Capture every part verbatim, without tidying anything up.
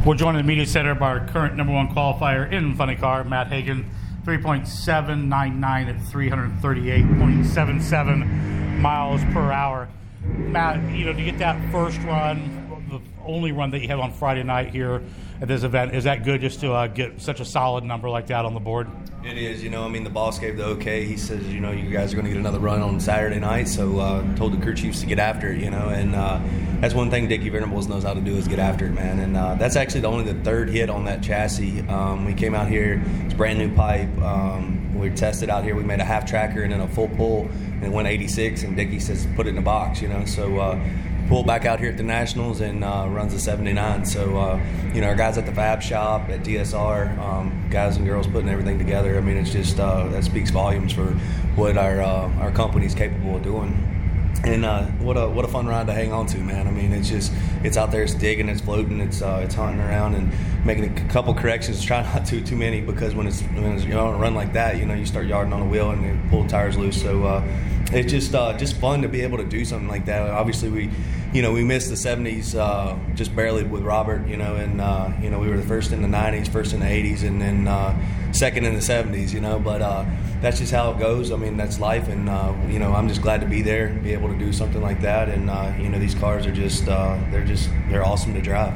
We're joined in the media center by our current number one qualifier in funny car, Matt Hagan, three point seven nine nine at three thirty-eight point seven seven miles per hour. Matt, you know, to get that first run, the only run that you have on Friday night here at this event, is that good just to uh, get such a solid number like that on the board? It is. You know, I mean, the boss gave the okay. He says, you know, you guys are going to get another run on Saturday night, so uh, told the crew chiefs to get after it, you know, and uh, that's one thing Dickie Venables knows how to do is get after it, man. And uh, that's actually the only the third hit on that chassis. Um, we came out here, it's brand new pipe. Um, we tested out here. We made a half tracker and then a full pull, and it went eighty-six, and Dickie says, put it in the box, you know, so uh, pulled back out here at the Nationals and uh, runs a seventy-nine. So, uh, you know, our guys at the Fab Shop, at D S R, um, guys and girls putting everything together. I mean, it's just, uh, that speaks volumes for what our uh, our company's capable of doing. And uh, what a what a fun ride to hang on to, man. I mean, it's just, it's out there, it's digging, it's floating, it's uh, it's hunting around and making a couple corrections, try not to too many, because when it's, when it's, you know, on a run like that, you know, you start yarding on the wheel and you pull the tires loose. So uh, it's just uh, just fun to be able to do something like that. Obviously, we, you know, we missed the seventies uh, just barely with Robert, you know, and, uh, you know, we were the first in the nineties, first in the eighties, and then uh, second in the seventies, you know, but uh, that's just how it goes. I mean, that's life, and, uh, you know, I'm just glad to be there, be able to do something like that, and, uh, you know, these cars are just, uh, they're just, they're awesome to drive.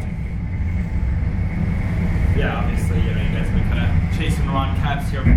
Yeah, obviously, you know, you guys have been kind of chasing Ron Capps here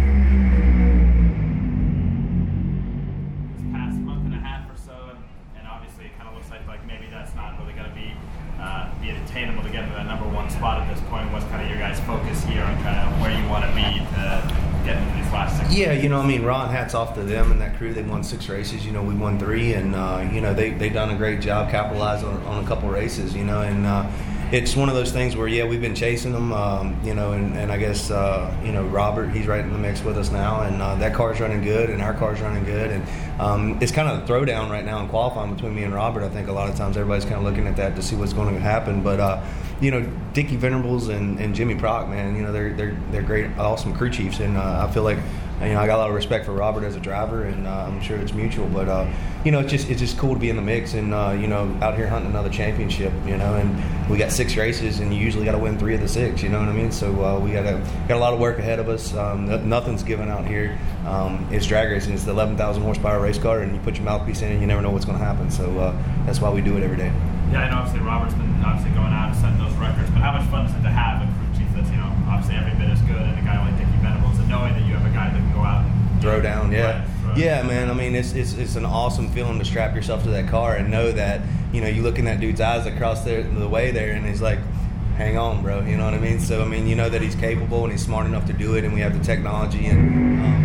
attainable to get to that number one spot at this point. What's kind of your guys' focus here on kind of where you want to be to get into these last six? Yeah, you know, I mean, Ron, hats off to them and that crew. They won six races. You know, we won three, and uh, you know, they they done a great job, capitalizing on, on a couple races. You know, and uh, it's one of those things where yeah, we've been chasing them. Um, you know, and, and I guess uh, you know, Robert, he's right in the mix with us now, and uh, that car's running good, and our car's running good, and um, it's kind of a throwdown right now in qualifying between me and Robert. I think a lot of times everybody's kind of looking at that to see what's going to happen, but. Uh, You know, Dickie Venables and, and Jimmy Prock, man, you know, they're they're they're great, awesome crew chiefs, and uh, I feel like, you know, I got a lot of respect for Robert as a driver, and uh, I'm sure it's mutual. But uh, you know, it's just it's just cool to be in the mix, and uh, you know, out here hunting another championship, you know, and we got six races, and you usually got to win three of the six, you know what I mean? So uh, we got a got a lot of work ahead of us. Um, nothing's given out here. Um, it's drag racing. It's the eleven thousand horsepower race car, and you put your mouthpiece in, and you never know what's going to happen. So uh, that's why we do it every day. Yeah, I know obviously Robert's been obviously going out and setting those records, but how much fun is it to have a crew chief that's, you know, obviously every bit as good, and a guy like Dickie Venables, and knowing that you have a guy that can go out and throw down, yeah. Right, throw yeah, man, I mean, it's, it's it's an awesome feeling to strap yourself to that car and know that, you know, you look in that dude's eyes across there, the way there, and he's like, hang on, bro, you know what I mean? So, I mean, you know that he's capable and he's smart enough to do it, and we have the technology and um,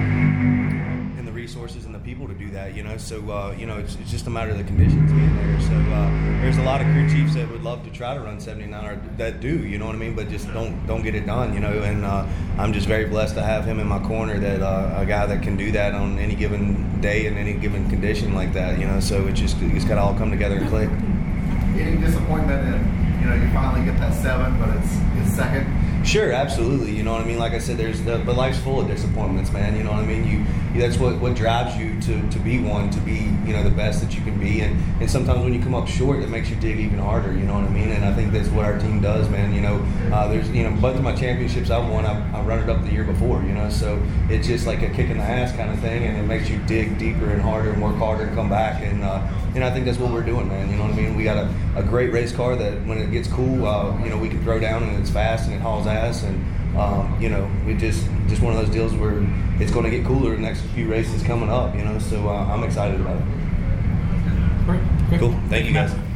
and the resources and the people to do that, you know? So, uh, you know, it's, it's just a matter of the conditions being there. So, uh, there's a lot of crew chiefs that would love to try to run seventy-nine, or that do, you know what I mean? But just don't don't get it done, you know? And uh, I'm just very blessed to have him in my corner, that uh, a guy that can do that on any given day in any given condition like that, you know? So it just, it's got to all come together and click. Any disappointment in, you know, you finally get that seven, but it's it's second? Sure, absolutely. You know what I mean? Like I said, there's the, but life's full of disappointments, man. You know what I mean? You, that's what, what drives you to, to be one, to be, you know, the best that you can be. And, and sometimes when you come up short, it makes you dig even harder. You know what I mean? And I think that's what our team does, man. You know, uh, there's, you know, both of my championships I've won, I've, I've run it up the year before. You know, so it's just like a kick in the ass kind of thing, and it makes you dig deeper and harder and work harder and come back. And uh, and I think that's what we're doing, man. You know what I mean? We got a, a great race car that when it gets cool, uh, you know, we can throw down and it's fast and it hauls ass, and um, you know, we just just one of those deals where it's going to get cooler the next few races coming up. You know, so uh, I'm excited about it. Great. Great. Cool. Thank you guys.